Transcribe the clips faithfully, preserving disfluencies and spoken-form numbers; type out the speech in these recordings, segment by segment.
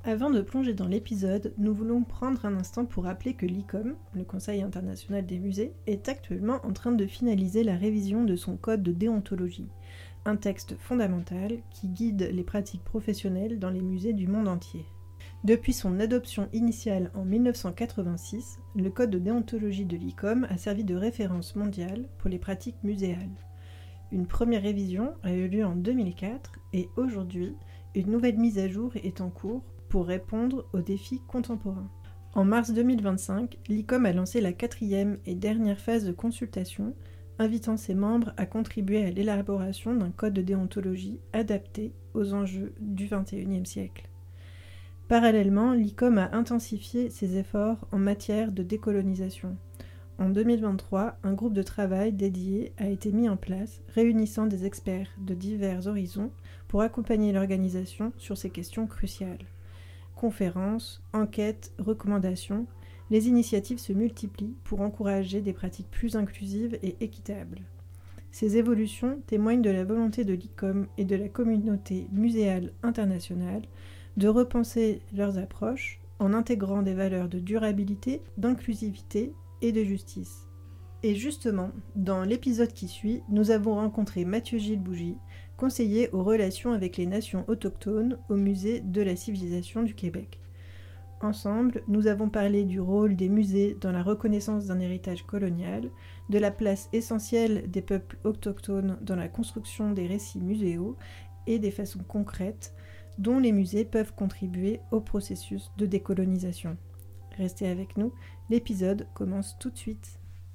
Avant de plonger dans l'épisode, nous voulons prendre un instant pour rappeler que l'I C O M, le Conseil international des musées, est actuellement en train de finaliser la révision de son code de déontologie, un texte fondamental qui guide les pratiques professionnelles dans les musées du monde entier. Depuis son adoption initiale en mille neuf cent quatre-vingt-six, le code de déontologie de l'I C O M a servi de référence mondiale pour les pratiques muséales. Une première révision a eu lieu en deux mille quatre et aujourd'hui, une nouvelle mise à jour est en cours pour répondre aux défis contemporains. En mars deux mille vingt-cinq, l'I C O M a lancé la quatrième et dernière phase de consultation, invitant ses membres à contribuer à l'élaboration d'un code de déontologie adapté aux enjeux du vingt et unième siècle. Parallèlement, l'I C O M a intensifié ses efforts en matière de décolonisation. En deux mille vingt-trois, un groupe de travail dédié a été mis en place, réunissant des experts de divers horizons pour accompagner l'organisation sur ces questions cruciales. Conférences, enquêtes, recommandations, les initiatives se multiplient pour encourager des pratiques plus inclusives et équitables. Ces évolutions témoignent de la volonté de l'I C O M et de la communauté muséale internationale de repenser leurs approches en intégrant des valeurs de durabilité, d'inclusivité et de justice. Et justement, dans l'épisode qui suit, nous avons rencontré Mathieu Gilles Bougie, conseiller aux relations avec les nations autochtones au Musée de la civilisation du Québec. Ensemble, nous avons parlé du rôle des musées dans la reconnaissance d'un héritage colonial, de la place essentielle des peuples autochtones dans la construction des récits muséaux et des façons concrètes dont les musées peuvent contribuer au processus de décolonisation. Restez avec nous, l'épisode commence tout de suite.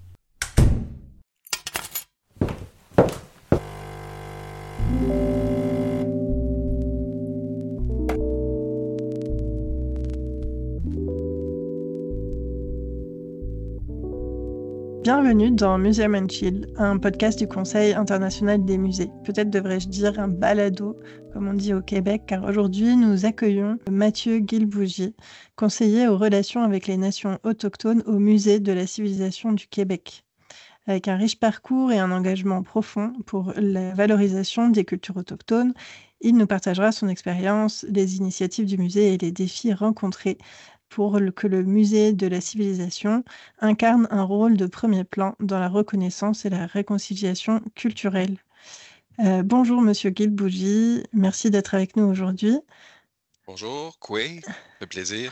Bienvenue dans Museum and Chill, un podcast du Conseil international des musées. Peut-être devrais-je dire un balado, comme on dit au Québec, car aujourd'hui nous accueillons Mathieu Gilles Bougie, conseiller aux relations avec les nations autochtones au Musée de la civilisation du Québec. Avec un riche parcours et un engagement profond pour la valorisation des cultures autochtones, il nous partagera son expérience, les initiatives du musée et les défis rencontrés pour que le musée de la civilisation incarne un rôle de premier plan dans la reconnaissance et la réconciliation culturelle. Euh, bonjour Monsieur Gilles Bougie, merci d'être avec nous aujourd'hui. Bonjour, Koué, ça fait plaisir.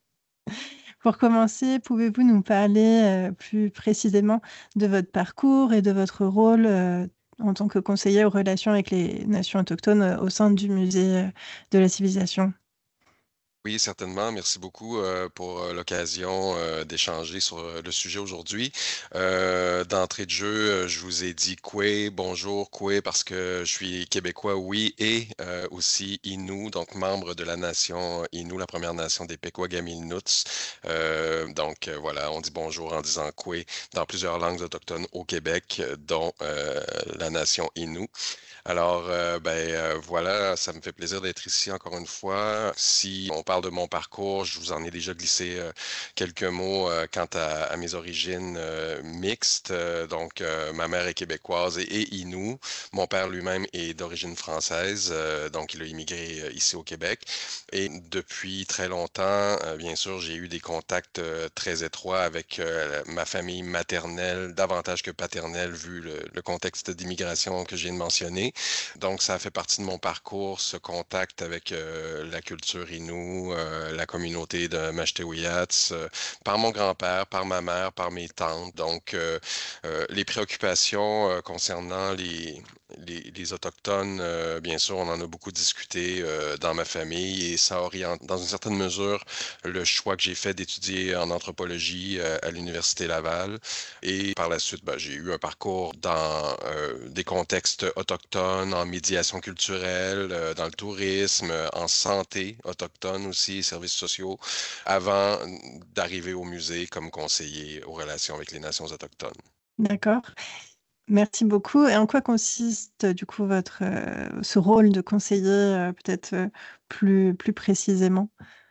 Pour commencer, pouvez-vous nous parler euh, plus précisément de votre parcours et de votre rôle euh, en tant que conseiller aux relations avec les nations autochtones euh, au sein du musée euh, de la civilisation? Oui, certainement. Merci beaucoup euh, pour euh, l'occasion euh, d'échanger sur euh, le sujet aujourd'hui. Euh, d'entrée de jeu, euh, je vous ai dit Koué, bonjour Koué, parce que je suis québécois, oui, et euh, aussi Innu, donc membre de la nation Innu, la première nation des Pequawagamis-Inuits. Euh, donc euh, voilà, on dit bonjour en disant Koué dans plusieurs langues autochtones au Québec, dont euh, la nation Innu. Alors, euh, ben euh, voilà, ça me fait plaisir d'être ici encore une fois. Si on parle de mon parcours, je vous en ai déjà glissé euh, quelques mots euh, quant à, à mes origines euh, mixtes. Euh, donc, euh, ma mère est québécoise et, et Innu. Mon père lui-même est d'origine française, euh, donc il a immigré euh, ici au Québec. Et depuis très longtemps, euh, bien sûr, j'ai eu des contacts euh, très étroits avec euh, ma famille maternelle, davantage que paternelle, vu le, le contexte d'immigration que je viens de mentionner. Donc, ça a fait partie de mon parcours, ce contact avec euh, la culture Innu, euh, la communauté de Mashtewiyats, euh, par mon grand-père, par ma mère, par mes tantes. Donc, euh, euh, les préoccupations euh, concernant les, les, les Autochtones, euh, bien sûr, on en a beaucoup discuté euh, dans ma famille et ça oriente, dans une certaine mesure, le choix que j'ai fait d'étudier en anthropologie euh, à l'Université Laval. Et par la suite, ben, j'ai eu un parcours dans euh, des contextes autochtones, en médiation culturelle, euh, dans le tourisme, en santé autochtone aussi, services sociaux, avant d'arriver au musée comme conseiller aux relations avec les nations autochtones. D'accord. Merci beaucoup. Et en quoi consiste du coup votre euh, ce rôle de conseiller euh, peut-être euh, plus plus précisément?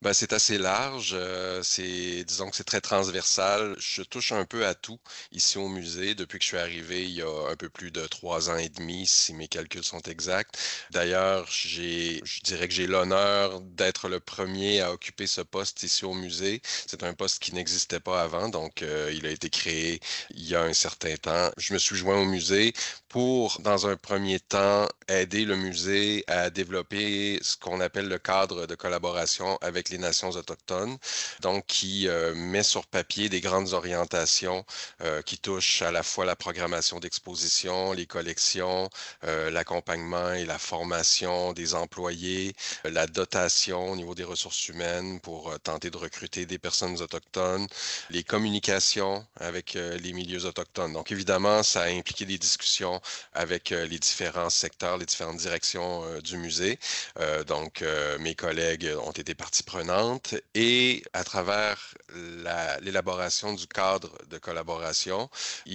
Ben, c'est assez large, heu, c'est disons que c'est très transversal. Je touche un peu à tout ici au musée depuis que je suis arrivé il y a un peu plus de trois ans et demi, si mes calculs sont exacts. D'ailleurs, j'ai je dirais que j'ai l'honneur d'être le premier à occuper ce poste ici au musée. C'est un poste qui n'existait pas avant, donc heu, il a été créé il y a un certain temps. Je me suis joint au musée pour, dans un premier temps, aider le musée à développer ce qu'on appelle le cadre de collaboration avec les nations autochtones, donc qui euh, met sur papier des grandes orientations euh, qui touchent à la fois la programmation d'exposition, les collections, euh, l'accompagnement et la formation des employés, euh, la dotation au niveau des ressources humaines pour euh, tenter de recruter des personnes autochtones, les communications avec euh, les milieux autochtones. Donc évidemment, ça a impliqué des discussions avec euh, les différents secteurs, les différentes directions euh, du musée. Euh, donc, euh, mes collègues ont été partie prenante et à travers la- l'élaboration du cadre de collaboration,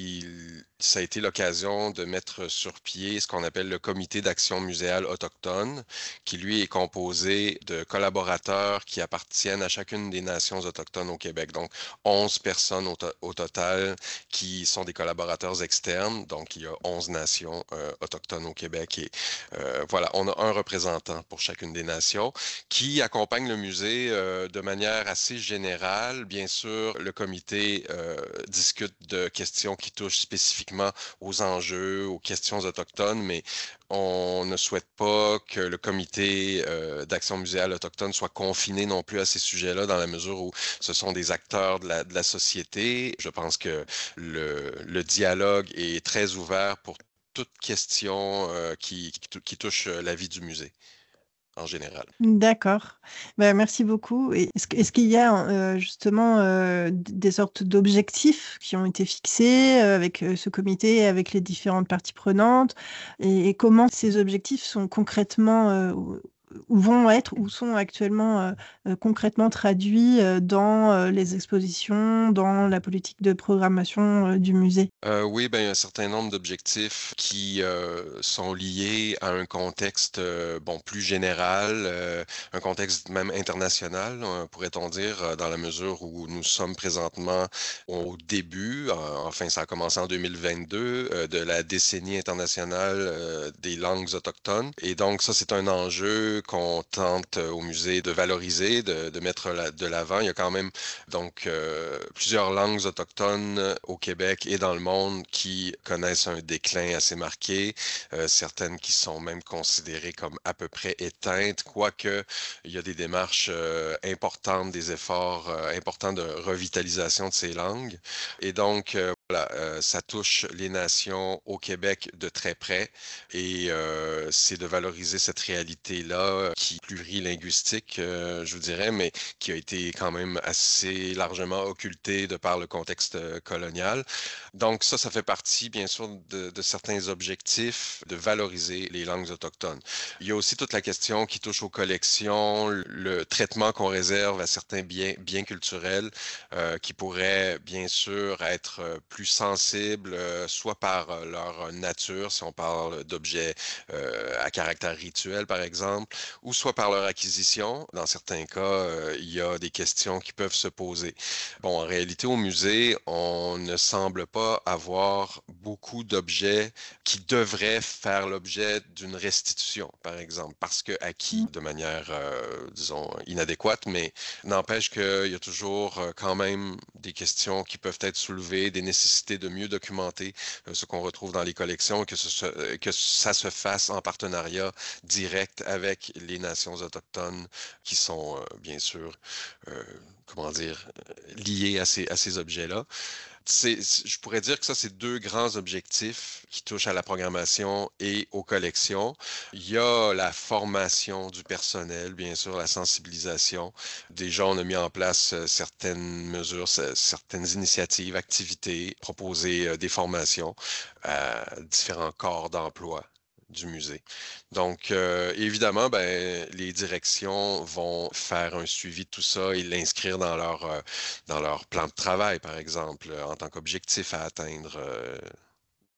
il, ça a été l'occasion de mettre sur pied ce qu'on appelle le comité d'action muséale autochtone, qui lui est composé de collaborateurs qui appartiennent à chacune des nations autochtones au Québec. Donc, onze personnes au, to- au total qui sont des collaborateurs externes. Donc, il y a onze nations euh, autochtones au Québec et euh, voilà, on a un représentant pour chacune des nations qui accompagne le musée euh, de manière assez générale. Bien sûr, le comité euh, discute de questions qui touchent spécifiquement aux enjeux, aux questions autochtones, mais on ne souhaite pas que le comité euh, d'action muséale autochtone soit confiné non plus à ces sujets-là, dans la mesure où ce sont des acteurs de la, de la société. Je pense que le, le dialogue est très ouvert pour toute question euh, qui, qui, tou- qui touche euh, la vie du musée en général. D'accord. Bah, merci beaucoup. Et est-ce que- est-ce qu'il y a euh, justement euh, d- des sortes d'objectifs qui ont été fixés euh, avec euh, ce comité, avec les différentes parties prenantes, et, et comment ces objectifs sont concrètement euh, ou ou vont être ou sont actuellement euh, euh, concrètement traduits euh, dans euh, les expositions, dans la politique de programmation euh, du musée? Euh, oui, ben, il y a un certain nombre d'objectifs qui euh, sont liés à un contexte euh, bon, plus général, euh, un contexte même international, euh, pourrait-on dire, euh, dans la mesure où nous sommes présentement au début, euh, enfin ça a commencé en deux mille vingt-deux, euh, de la décennie internationale euh, des langues autochtones. Et donc ça, c'est un enjeu qu'on tente euh, au musée de valoriser, de, de mettre la- de l'avant. Il y a quand même donc euh, plusieurs langues autochtones au Québec et dans le monde qui connaissent un déclin assez marqué, euh, certaines qui sont même considérées comme à peu près éteintes, quoique il y a des démarches euh, importantes, des efforts euh, importants de revitalisation de ces langues. Et donc, euh, voilà, euh, ça touche les nations au Québec de très près et euh, c'est de valoriser cette réalité-là euh, qui est plurilinguistique, euh, je vous dirais, mais qui a été quand même assez largement occultée de par le contexte euh, colonial. Donc ça, ça fait partie, bien sûr, de, de certains objectifs de valoriser les langues autochtones. Il y a aussi toute la question qui touche aux collections, le traitement qu'on réserve à certains biens, biens culturels euh, qui pourraient, bien sûr, être euh, plus sensibles, euh, soit par euh, leur nature, si on parle d'objets euh, à caractère rituel, par exemple, ou soit par leur acquisition. Dans certains cas, euh, il y a des questions qui peuvent se poser. Bon, en réalité, au musée, on ne semble pas avoir beaucoup d'objets qui devraient faire l'objet d'une restitution, par exemple, parce que acquis de manière, euh, disons, inadéquate, mais n'empêche qu'il y a toujours euh, quand même des questions qui peuvent être soulevées, des nécessités de mieux documenter euh, ce qu'on retrouve dans les collections et que, ce, se- que ça se fasse en partenariat direct avec les nations autochtones qui sont, euh, bien sûr, euh, comment dire, liées à ces, à ces objets-là. C'est, c'est- je pourrais dire que ça, c'est deux grands objectifs qui touchent à la programmation et aux collections. Il y a la formation du personnel, bien sûr, la sensibilisation. Déjà, on a mis en place euh, certaines mesures, ce- certaines initiatives, activités, proposer euh, des formations à différents corps d'emploi du musée. Donc, euh, évidemment, ben, les directions vont faire un suivi de tout ça et l'inscrire dans leur, euh, dans leur plan de travail, par exemple, en tant qu'objectif à atteindre euh,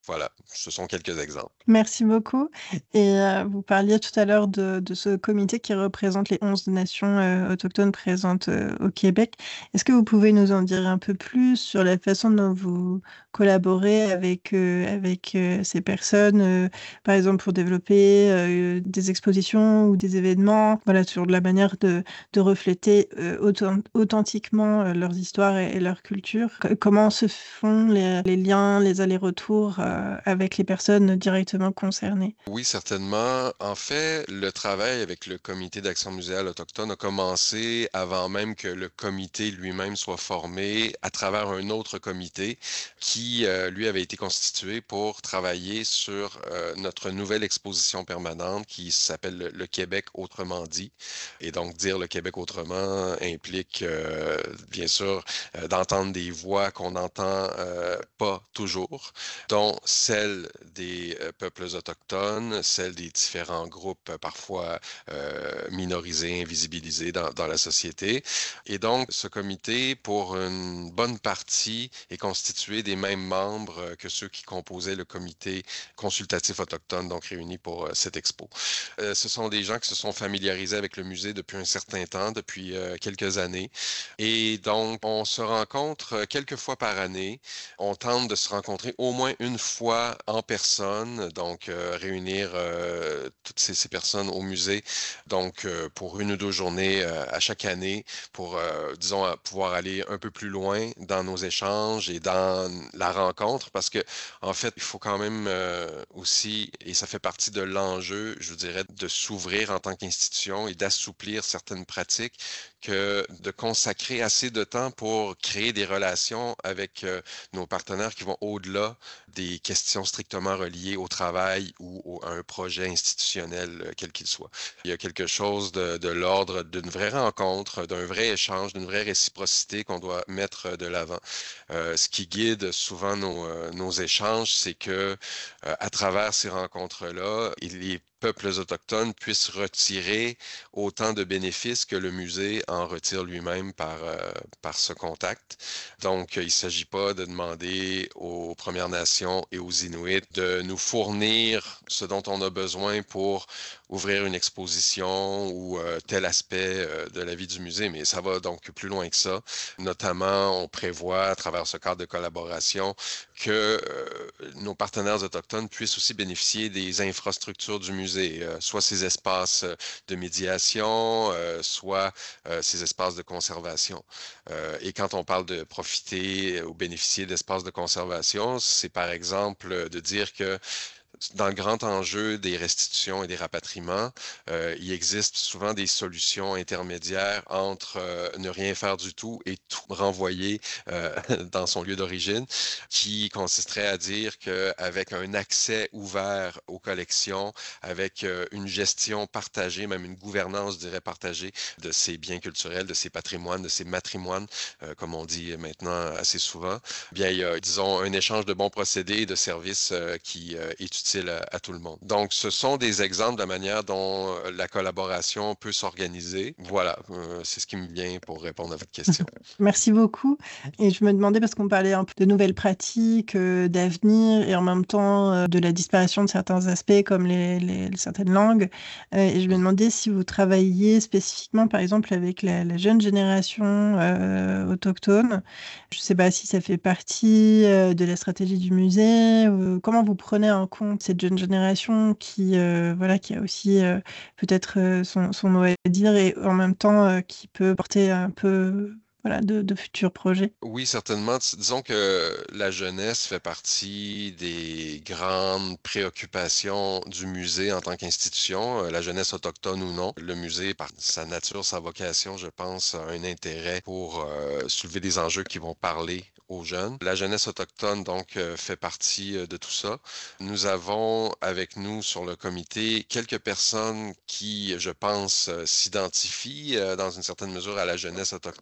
Voilà, ce sont quelques exemples. Merci beaucoup. Et euh, vous parliez tout à l'heure de, de ce comité qui représente les onze nations euh, autochtones présentes euh, au Québec. Est-ce que vous pouvez nous en dire un peu plus sur la façon dont vous collaborez avec, euh, avec euh, ces personnes, euh, par exemple pour développer euh, des expositions ou des événements, voilà, sur la manière de, de refléter euh, authent- authentiquement euh, leurs histoires et, et leur culture? C- comment se font les, les liens, les allers-retours euh, avec les personnes directement concernées? Oui, certainement. En fait, le travail avec le Comité d'action muséale autochtone a commencé avant même que le comité lui-même soit formé à travers un autre comité qui, euh, lui, avait été constitué pour travailler sur euh, notre nouvelle exposition permanente qui s'appelle le, le Québec autrement dit. Et donc, dire le Québec autrement implique, euh, bien sûr, euh, d'entendre des voix qu'on n'entend euh, pas toujours, dont celle des euh, peuples autochtones, celle des différents groupes euh, parfois euh, minorisés, invisibilisés dans, dans la société. Et donc, ce comité, pour une bonne partie, est constitué des mêmes membres euh, que ceux qui composaient le comité consultatif autochtone, donc réuni pour euh, cette expo. Euh, ce sont des gens qui se sont familiarisés avec le musée depuis un certain temps, depuis euh, quelques années. Et donc, on se rencontre euh, quelques fois par année. On tente de se rencontrer au moins une fois en personne, donc euh, réunir euh, toutes ces, ces personnes au musée, donc euh, pour une ou deux journées euh, à chaque année, pour, euh, disons, à pouvoir aller un peu plus loin dans nos échanges et dans la rencontre, parce que, en fait, il faut quand même euh, aussi, et ça fait partie de l'enjeu, je vous dirais, de s'ouvrir en tant qu'institution et d'assouplir certaines pratiques, que de consacrer assez de temps pour créer des relations avec euh, nos partenaires qui vont au-delà des questions strictement reliées au travail ou au- à un projet institutionnel, euh, quel qu'il soit. Il y a quelque chose de, de l'ordre d'une vraie rencontre, d'un vrai échange, d'une vraie réciprocité qu'on doit mettre de l'avant. Euh, ce qui guide souvent nos, euh, nos échanges, c'est que euh, à travers ces rencontres-là, les peuples autochtones puissent retirer autant de bénéfices que le musée en retire lui-même par, euh, par ce contact. Donc, il ne s'agit pas de demander aux Premières Nations et aux Inuits de nous fournir ce dont on a besoin pour ouvrir une exposition ou euh, tel aspect euh, de la vie du musée, mais ça va donc plus loin que ça. Notamment, on prévoit à travers ce cadre de collaboration que euh, nos partenaires autochtones puissent aussi bénéficier des infrastructures du musée, euh, soit ces espaces de médiation, euh, soit euh, ces espaces de conservation. Euh, et quand on parle de profiter ou bénéficier d'espaces de conservation, c'est par exemple de dire que dans le grand enjeu des restitutions et des rapatriements, euh, il existe souvent des solutions intermédiaires entre euh, ne rien faire du tout et tout renvoyer euh, dans son lieu d'origine, qui consisterait à dire qu'avec un accès ouvert aux collections, avec euh, une gestion partagée, même une gouvernance, je dirais, partagée de ces biens culturels, de ces patrimoines, de ces matrimoines, euh, comme on dit maintenant assez souvent, bien, il y a, disons, un échange de bons procédés et de services euh, qui euh, est utile à, à tout le monde. Donc, ce sont des exemples de la manière dont euh, la collaboration peut s'organiser. Voilà, euh, c'est ce qui me vient pour répondre à votre question. Merci beaucoup. Et je me demandais, parce qu'on parlait un peu de nouvelles pratiques, euh, d'avenir, et en même temps euh, de la disparition de certains aspects comme les, les- certaines langues. Euh, et je me demandais si vous travailliez spécifiquement, par exemple, avec la, la jeune génération euh, autochtone. Je ne sais pas si ça fait partie euh, de la stratégie du musée. Euh, comment vous prenez en compte cette jeune génération qui, euh, voilà, qui a aussi euh, peut-être euh, son, son mot à dire et en même temps euh, qui peut porter un peu voilà, de, de futurs projets. Oui, certainement. Dis- Disons que la jeunesse fait partie des grandes préoccupations du musée en tant qu'institution, euh, la jeunesse autochtone ou non. Le musée, par sa nature, sa vocation, je pense, a un intérêt pour euh, soulever des enjeux qui vont parler aux jeunes. La jeunesse autochtone, donc, euh, fait partie euh, de tout ça. Nous avons avec nous sur le comité quelques personnes qui, je pense, euh, s'identifient euh, dans une certaine mesure à la jeunesse autochtone.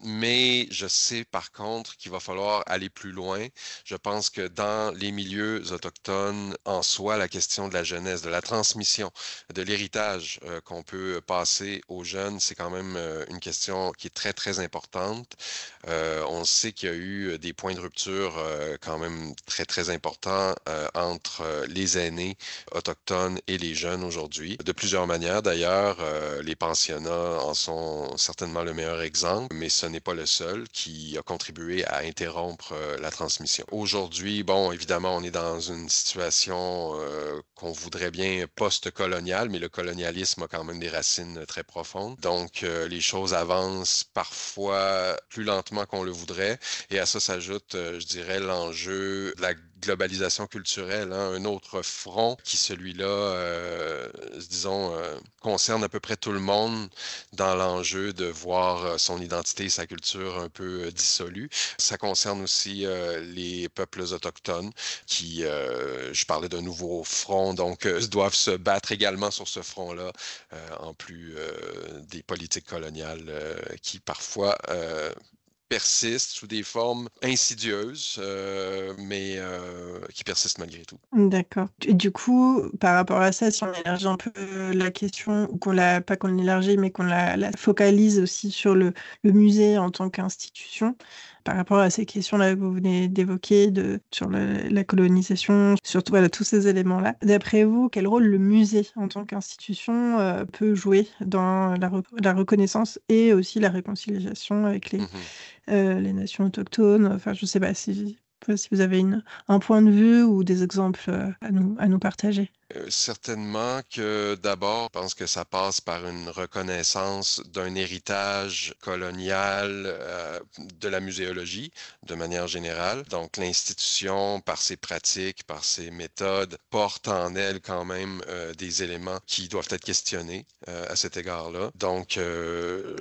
mais je sais par contre qu'il va falloir aller plus loin. Je pense que dans les milieux autochtones, en soi, la question de la jeunesse, de la transmission, de l'héritage euh, qu'on peut passer aux jeunes, c'est quand même euh, une question qui est très, très importante. Euh, on sait qu'il y a eu des points de rupture euh, quand même très, très importants euh, entre euh, les aînés autochtones et les jeunes aujourd'hui. De plusieurs manières d'ailleurs, euh, les pensionnats en sont certainement le meilleur exemple, mais ce n'est pas le seul qui a contribué à interrompre euh, la transmission. Aujourd'hui, bon, évidemment, on est dans une situation euh, qu'on voudrait bien post-coloniale, mais le colonialisme a quand même des racines très profondes. Donc, euh, les choses avancent parfois plus lentement qu'on le voudrait. Et à ça s'ajoute, euh, je dirais, l'enjeu de la globalisation culturelle, hein, un autre front qui, celui-là, euh, disons, euh, concerne à peu près tout le monde dans l'enjeu de voir son identité et sa culture un peu euh, dissolue. Ça concerne aussi euh, les peuples autochtones qui, euh, je parlais d'un nouveau front, donc euh, doivent se battre également sur ce front-là, euh, en plus euh, des politiques coloniales euh, qui parfois euh, persistent sous des formes insidieuses, euh, mais euh, qui persistent malgré tout. D'accord. Et du coup, par rapport à ça, si on élargit un peu euh, la question, ou qu'on la, pas qu'on l'élargit, mais qu'on la, la focalise aussi sur le, le musée en tant qu'institution, par rapport à ces questions-là que vous venez d'évoquer, de, sur le- la colonisation, surtout voilà, tous ces éléments-là, d'après vous, quel rôle le musée en tant qu'institution euh, peut jouer dans la, re- la reconnaissance et aussi la réconciliation avec les, Mhm. euh, les nations autochtones? Enfin, je sais pas si, pas si vous avez une, un point de vue ou des exemples euh, à nous, à nous partager. Euh, certainement que d'abord, je pense que ça passe par une reconnaissance d'un héritage colonial euh, de la muséologie de manière générale. Donc l'institution, par ses pratiques, par ses méthodes, porte en elle quand même euh, des éléments qui doivent être questionnés euh, à cet égard-là. Donc euh,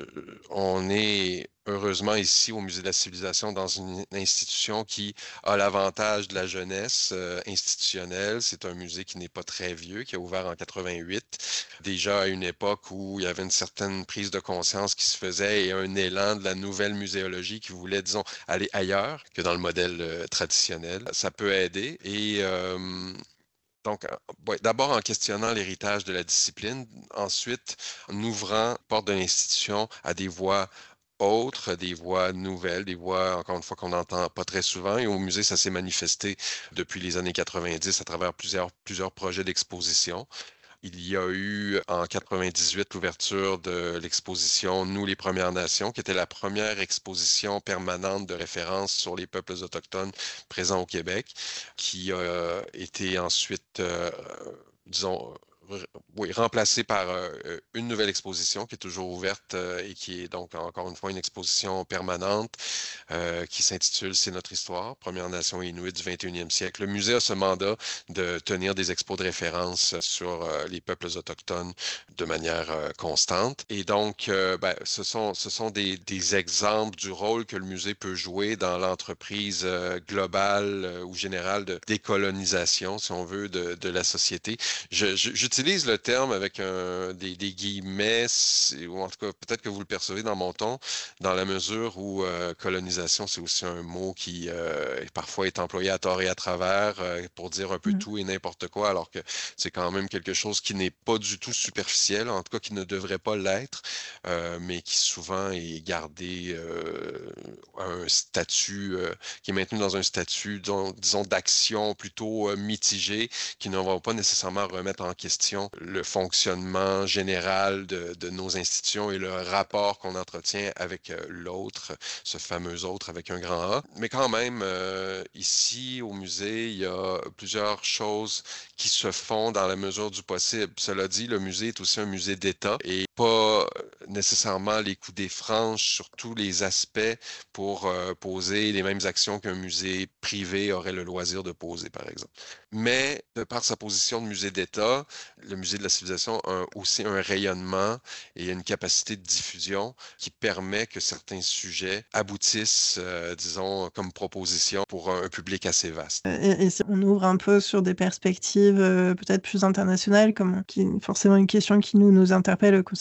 on est heureusement ici au Musée de la Civilisation dans une institution qui a l'avantage de la jeunesse euh, institutionnelle. C'est un musée qui n'est pas très vieux, qui a ouvert en quatre-vingt-huit, déjà à une époque où il y avait une certaine prise de conscience qui se faisait et un élan de la nouvelle muséologie qui voulait, disons, aller ailleurs que dans le modèle euh, traditionnel. Ça peut aider et euh, donc, euh, ouais, d'abord en questionnant l'héritage de la discipline, ensuite en ouvrant porte de l'institution à des voix autres, des voix nouvelles, des voix, encore une fois, qu'on n'entend pas très souvent. Et au musée, ça s'est manifesté depuis les années quatre-vingt-dix à travers plusieurs, plusieurs projets d'exposition. Il y a eu en quatre-vingt-dix-huit l'ouverture de l'exposition Nous les Premières Nations, qui était la première exposition permanente de référence sur les peuples autochtones présents au Québec, qui a été ensuite, euh, disons, r- oui, remplacée par euh, une nouvelle exposition qui est toujours ouverte euh, et qui est donc encore une fois une exposition permanente euh, qui s'intitule C'est notre histoire, Première Nation Inuit du vingt et unième siècle. Le musée a ce mandat de tenir des expos de référence sur euh, les peuples autochtones de manière euh, constante. Et donc, euh, ben, ce sont, ce sont des, des exemples du rôle que le musée peut jouer dans l'entreprise euh, globale euh, ou générale de décolonisation, si on veut, de, de la société. Je- je- J'utilise le terme avec un, des, des guillemets, c'est- ou en tout cas, peut-être que vous le percevez dans mon ton, dans la mesure où euh, colonisation, c'est aussi un mot qui euh, parfois est employé à tort et à travers euh, pour dire un peu Mm. tout et n'importe quoi, alors que c'est quand même quelque chose qui n'est pas du tout superficiel, en tout cas qui ne devrait pas l'être, euh, mais qui souvent est gardé euh, à un statut, euh, qui est maintenu dans un statut, disons, disons, d'action plutôt euh, mitigé, qui ne va pas nécessairement remettre en question le fonctionnement général de, de nos institutions et le rapport qu'on entretient avec euh, l'autre, ce fameux autre avec un grand A. Mais quand même, euh, ici au musée, il y a plusieurs choses qui se font dans la mesure du possible. Cela dit, le musée est aussi un musée d'État et pas nécessairement les coups des franges sur tous les aspects pour euh, poser les mêmes actions qu'un musée privé aurait le loisir de poser, par exemple. Mais de par sa position de musée d'État, le musée de la civilisation a aussi un rayonnement et une capacité de diffusion qui permet que certains sujets aboutissent, euh, disons, comme proposition pour un, un public assez vaste. Et, et si on ouvre un peu sur des perspectives euh, peut-être plus internationales, comme qui est forcément une question qui nous, nous interpelle au Conseil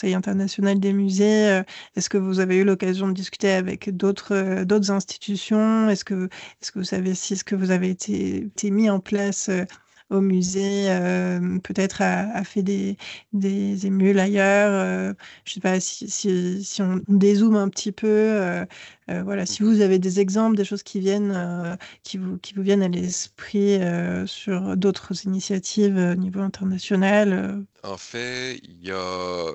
Conseil international des musées. Euh, Est-ce que vous avez eu l'occasion de discuter avec d'autres euh, d'autres institutions? Est-ce que, est-ce que vous savez si ce que vous avez été, été mis en place euh, au musée, euh, peut-être a, a fait des, des émules ailleurs? Euh, je sais pas si, si, si on dézoome un petit peu. Euh, euh, voilà, si Mhm. vous avez des exemples, des choses qui viennent, euh, qui vous, qui vous viennent à l'esprit euh, sur d'autres initiatives euh, au niveau international. euh. En fait, il y a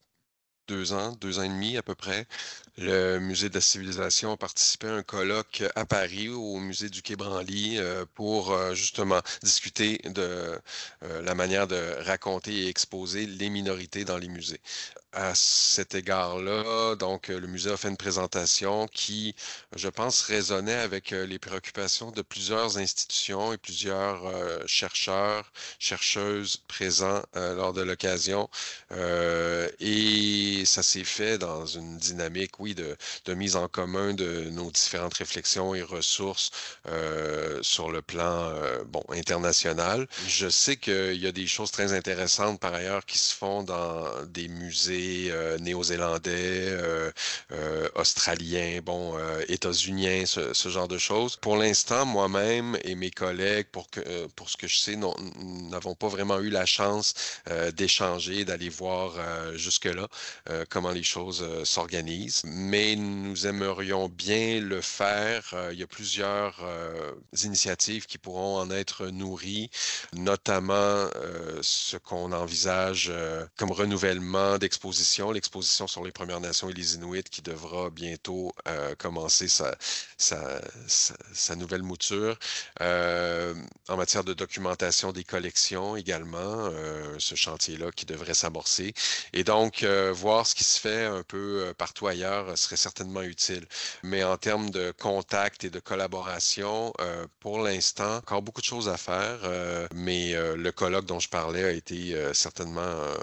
deux ans, deux ans et demi à peu près, le Musée de la Civilisation a participé à un colloque à Paris, au Musée du Quai Branly, euh, pour euh, justement discuter de euh, la manière de raconter et exposer les minorités dans les musées. À cet égard-là, donc, euh, le musée a fait une présentation qui, je pense, résonnait avec euh, les préoccupations de plusieurs institutions et plusieurs euh, chercheurs, chercheuses présents euh, lors de l'occasion. Euh, et ça s'est fait dans une dynamique, oui, de, de mise en commun de nos différentes réflexions et ressources euh, sur le plan euh, bon, international. Je sais qu'il y a des choses très intéressantes par ailleurs qui se font dans des musées euh, néo-zélandais, euh, euh, australiens, bon, euh, états-uniens, ce, ce genre de choses. Pour l'instant, moi-même et mes collègues, pour que, euh, pour ce que je sais, non- n'avons pas vraiment eu la chance euh, d'échanger, d'aller voir euh, jusque-là euh, comment les choses euh, s'organisent. Mais nous aimerions bien le faire. Euh, il y a plusieurs euh, initiatives qui pourront en être nourries, notamment euh, ce qu'on envisage euh, comme renouvellement d'exposition, l'exposition sur les Premières Nations et les Inuits qui devra bientôt euh, commencer sa, sa, sa, sa nouvelle mouture. Euh, en matière de documentation des collections également, euh, ce chantier-là qui devrait s'amorcer. Et donc, euh, voir ce qui se fait un peu euh, partout ailleurs serait certainement utile. Mais en termes de contact et de collaboration, euh, pour l'instant, encore beaucoup de choses à faire, euh, mais euh, le colloque dont je parlais a été euh, certainement un,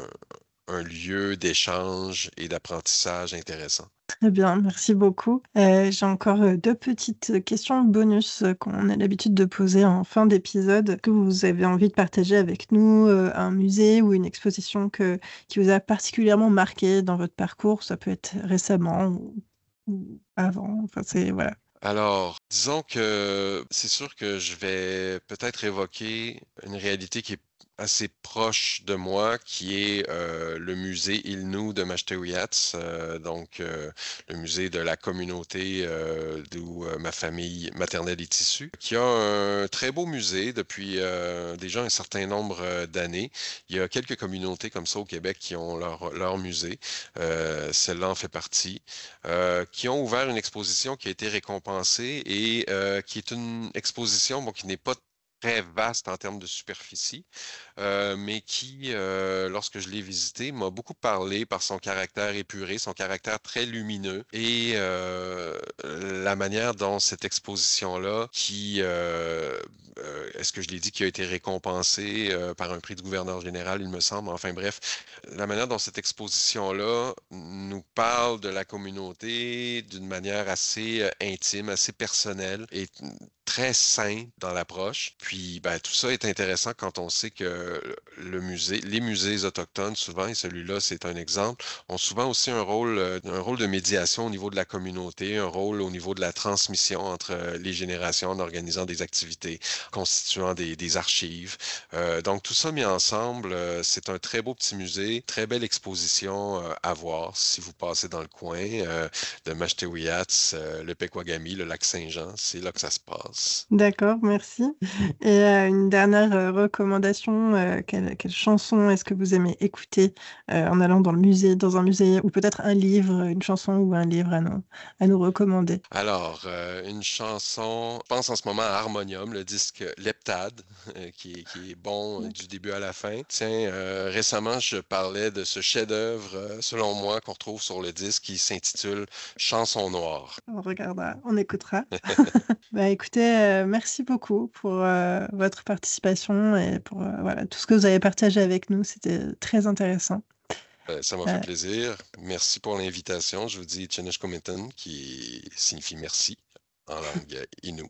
un- un lieu d'échange et d'apprentissage intéressant. Très bien, merci beaucoup. Euh, j'ai encore euh, deux petites questions bonus euh, qu'on a l'habitude de poser en fin d'épisode. Est-ce que vous avez envie de partager avec nous euh, un musée ou une exposition que, qui vous a particulièrement marqué dans votre parcours? Ça peut être récemment ou, ou avant. Enfin, c'est voilà. Alors, disons que c'est sûr que je vais peut-être évoquer une réalité qui est assez proche de moi, qui est euh, le musée Ilnu de Mashteuiatsi, euh, donc euh, le musée de la communauté euh, d'où euh, ma famille maternelle est issue, qui a un très beau musée depuis euh, déjà un certain nombre euh, d'années. Il y a quelques communautés comme ça au Québec qui ont leur, leur musée. Euh, celle-là en fait partie. Euh, qui ont ouvert une exposition qui a été récompensée et euh, qui est une exposition bon, qui n'est pas très vaste en termes de superficie, euh, mais qui, euh, lorsque je l'ai visité, m'a beaucoup parlé par son caractère épuré, son caractère très lumineux et euh, la manière dont cette exposition-là, qui, euh, euh, est-ce que je l'ai dit, qui a été récompensée euh, par un prix du gouverneur général, il me semble, enfin bref, la manière dont cette exposition-là nous parle de la communauté d'une manière assez euh, intime, assez personnelle et très sain dans l'approche. Puis, ben, tout ça est intéressant quand on sait que le musée, les musées autochtones, souvent, et celui-là, c'est un exemple, ont souvent aussi un rôle, euh, un rôle de médiation au niveau de la communauté, un rôle au niveau de la transmission entre euh, les générations en organisant des activités, constituant des, des archives. Euh, donc, tout ça mis ensemble, euh, c'est un très beau petit musée, très belle exposition euh, à voir si vous passez dans le coin euh, de Mashteuiatsi, euh, le Pequagami, le lac Saint-Jean, c'est là que ça se passe. D'accord, merci. Et euh, une dernière euh, recommandation, euh, quelle, quelle chanson est-ce que vous aimez écouter euh, en allant dans le musée, dans un musée, ou peut-être un livre, une chanson ou un livre à nous, à nous recommander? Alors, euh, une chanson, je pense en ce moment à Harmonium, le disque Leptade, euh, qui est, qui est bon euh, du début à la fin. Tiens, euh, récemment, je parlais de ce chef-d'œuvre, euh, selon moi, qu'on retrouve sur le disque qui s'intitule Chanson noire. On regardera, on écoutera. Bah, écoutez, euh, merci beaucoup pour euh, votre participation et pour euh, voilà, tout ce que vous avez partagé avec nous. C'était très intéressant. Euh, ça m'a fait Euh, plaisir. Merci pour l'invitation. Je vous dis Tjeneshkometan, qui signifie merci en langue Innu.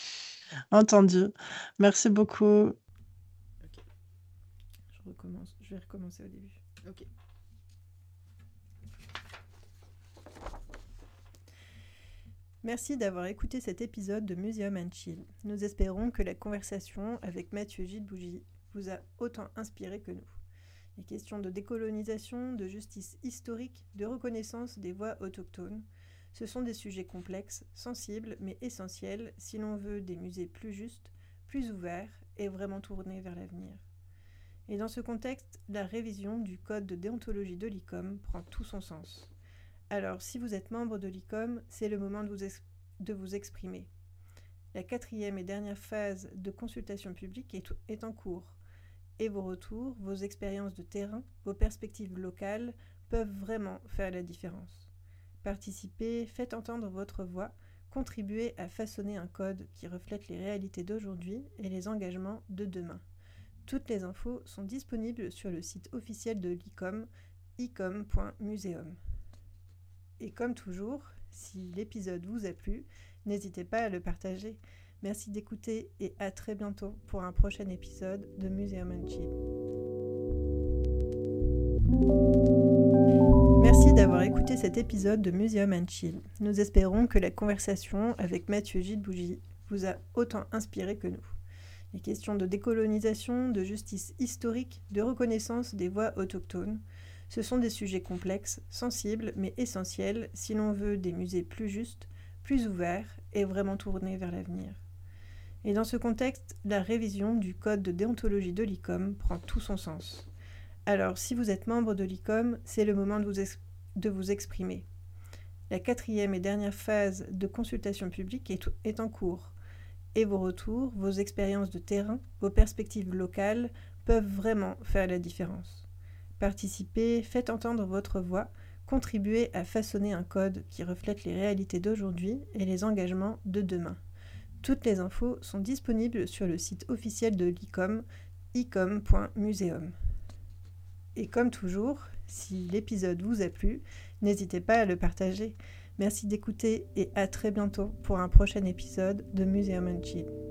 entendu. Merci beaucoup. Ok, je recommence. Je vais recommencer au début. Ok. Merci d'avoir écouté cet épisode de Museum and Chill. Nous espérons que la conversation avec Mathieu Gilles-Bougie vous a autant inspiré que nous. Les questions de décolonisation, de justice historique, de reconnaissance des voix autochtones, ce sont des sujets complexes, sensibles, mais essentiels si l'on veut des musées plus justes, plus ouverts et vraiment tournés vers l'avenir. Et dans ce contexte, la révision du code de déontologie de l'I C O M prend tout son sens. Alors, si vous êtes membre de l'I C O M, c'est le moment de vous, ex- de vous exprimer. La quatrième et dernière phase de consultation publique est, est en cours. Et vos retours, vos expériences de terrain, vos perspectives locales peuvent vraiment faire la différence. Participez, faites entendre votre voix, contribuez à façonner un code qui reflète les réalités d'aujourd'hui et les engagements de demain. Toutes les infos sont disponibles sur le site officiel de l'I C O M, i c o m point museum. Et comme toujours, si l'épisode vous a plu, n'hésitez pas à le partager. Merci d'écouter et à très bientôt pour un prochain épisode de Museum and Chill. Merci d'avoir écouté cet épisode de Museum and Chill. Nous espérons que la conversation avec Mathieu Gilles-Bougie vous a autant inspiré que nous. Les questions de décolonisation, de justice historique, de reconnaissance des voix autochtones, ce sont des sujets complexes, sensibles, mais essentiels si l'on veut des musées plus justes, plus ouverts et vraiment tournés vers l'avenir. Et dans ce contexte, la révision du code de déontologie de l'I C O M prend tout son sens. Alors, si vous êtes membre de l'I C O M, c'est le moment de vous, ex- de vous exprimer. La quatrième et dernière phase de consultation publique est, est en cours. Et vos retours, vos expériences de terrain, vos perspectives locales peuvent vraiment faire la différence. Participez, faites entendre votre voix, contribuez à façonner un code qui reflète les réalités d'aujourd'hui et les engagements de demain. Toutes les infos sont disponibles sur le site officiel de l'I C O M, i c o m point museum. Et comme toujours, si l'épisode vous a plu, n'hésitez pas à le partager. Merci d'écouter et à très bientôt pour un prochain épisode de Museum and Chill.